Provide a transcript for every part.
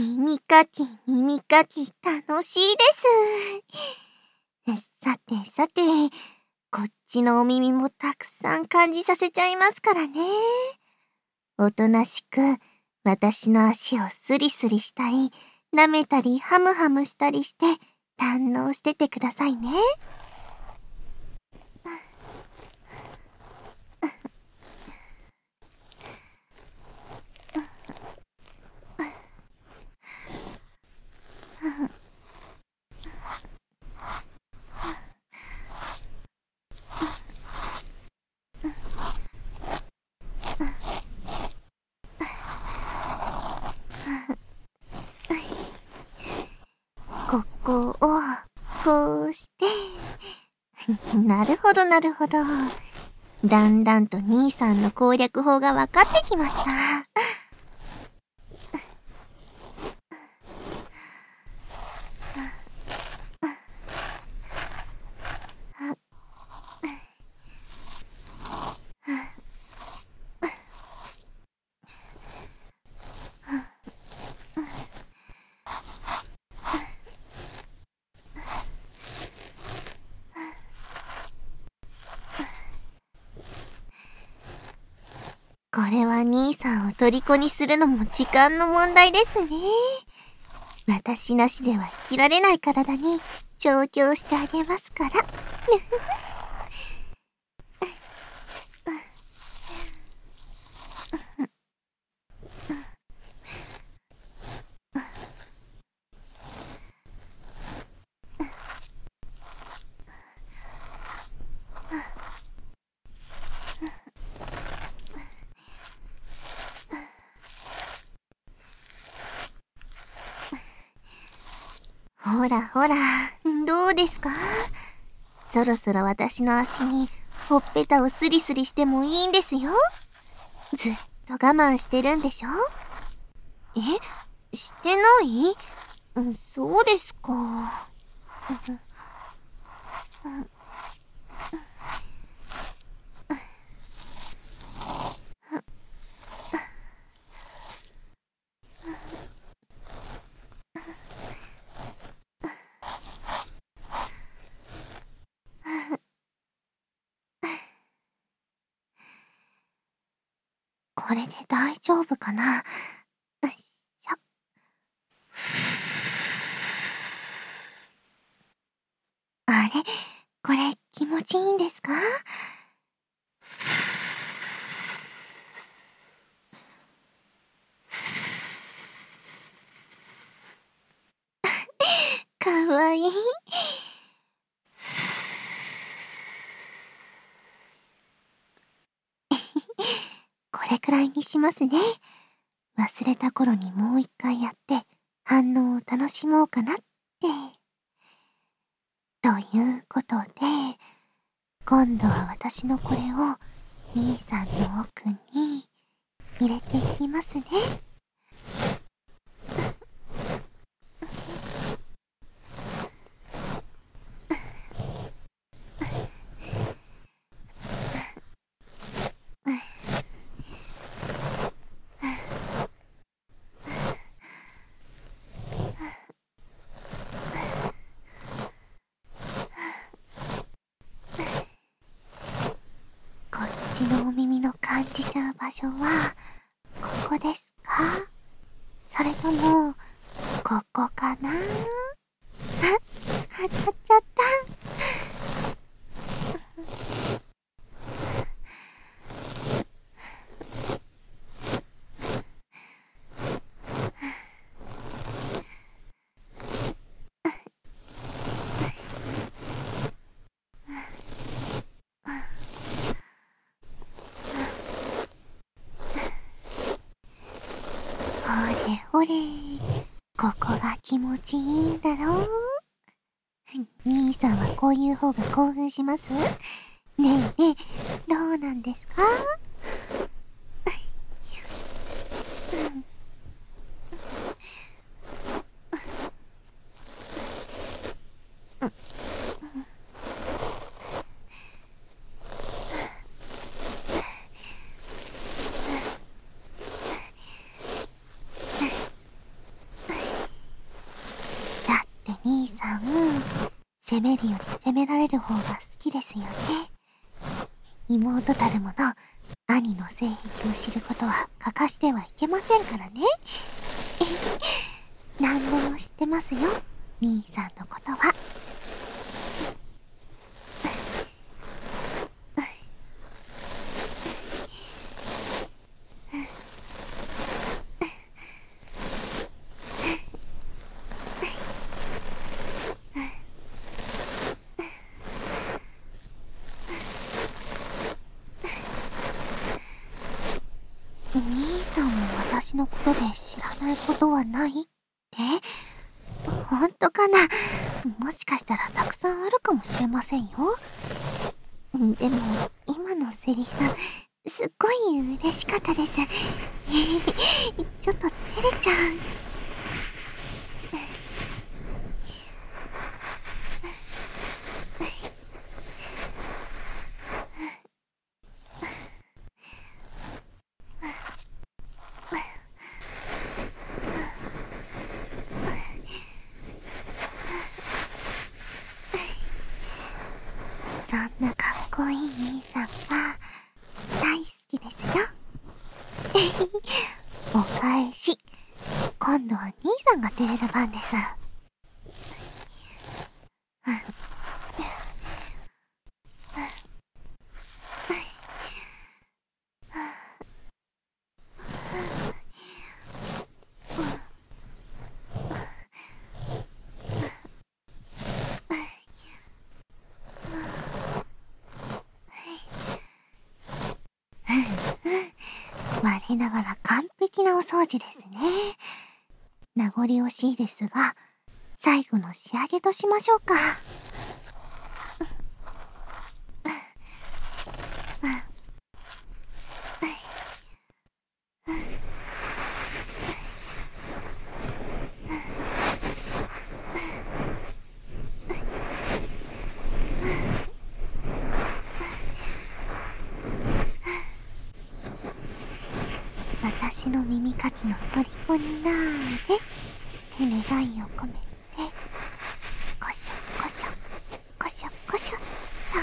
耳かき楽しいです。さてさて、こっちのお耳もたくさん感じさせちゃいますからね。おとなしく私の足をスリスリしたり、舐めたりハムハムしたりして堪能しててくださいね。ここをこうしてなるほどなるほど。だんだんと兄さんの攻略法が分かってきました。これは兄さんを虜にするのも時間の問題ですね。私なしでは生きられない体に調教してあげますから。ほらほら、どうですか？そろそろ私の足にほっぺたをスリスリしてもいいんですよ。ずっと我慢してるんでしょ？してない？そうですか。これで大丈夫かな？よいしょ。あれ？これ気持ちいいんですか？かわいい。これくらいにしますね。忘れた頃にもう一回やって反応を楽しもうかなって。ということで、今度は私のこれを兄さんの奥に入れていきますね。こっちのお耳の感じちゃう場所はここですか？それともここかな？当たっちゃった。ほれほれ、ここが気持ちいいんだろう？兄さんはこういう方が興奮します？ねえねえ、どうなんですか？ 兄さん、責めるより責められる方が好きですよね。妹たるもの、兄の性癖を知ることは欠かしてはいけませんからね。何でも知ってますよ、兄さんのことは。兄さんも私のことで知らないことはないって？ほんとかな？もしかしたらたくさんあるかもしれませんよ。でも、今のセリフ、すっごい嬉しかったです。ちょっと照れちゃう。そんなかっこいい兄さんは大好きですよ。お返し。今度は兄さんが照れる番です。我ながら完璧なお掃除ですね。名残惜しいですが、最後の仕上げとしましょうか。私の耳かきの虜になーれって願いを込めて、こしょこしょこしょこしょっと。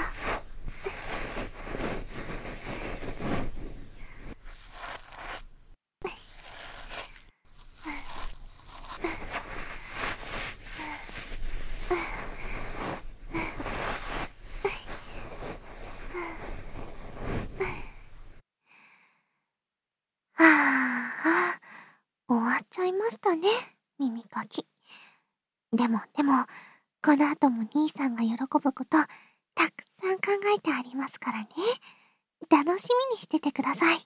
はあ、終わっちゃいましたね、耳かき。でも、この後も兄さんが喜ぶこと、たくさん考えてありますからね。楽しみにしててください。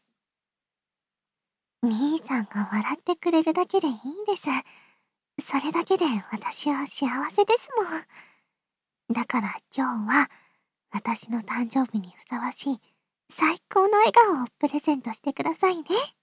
兄さんが笑ってくれるだけでいいんです。それだけで私は幸せですもん。だから今日は、私の誕生日にふさわしい、最高の笑顔をプレゼントしてくださいね。